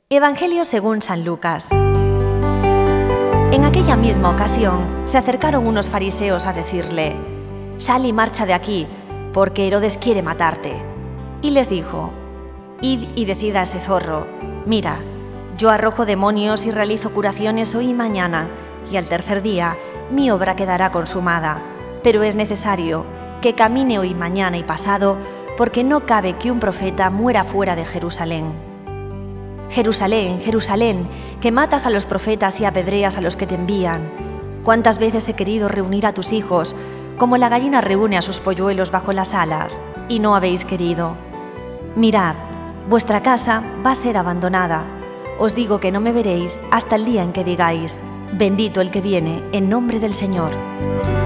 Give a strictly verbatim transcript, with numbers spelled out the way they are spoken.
Evangelio según San Lucas. En aquella misma ocasión se acercaron unos fariseos a decirle: «Sal y marcha de aquí, porque Herodes quiere matarte». Y les dijo: «Id y decid a ese zorro: mira, yo arrojo demonios y realizo curaciones hoy y mañana, y al tercer día mi obra quedará consumada. Pero es necesario que camine hoy, mañana y pasado, porque no cabe que un profeta muera fuera de Jerusalén. Jerusalén, Jerusalén, que matas a los profetas y apedreas a los que te envían. ¿Cuántas veces he querido reunir a tus hijos, como la gallina reúne a sus polluelos bajo las alas, y no habéis querido? Mirad, vuestra casa va a ser abandonada. Os digo que no me veréis hasta el día en que digáis: bendito el que viene en nombre del Señor».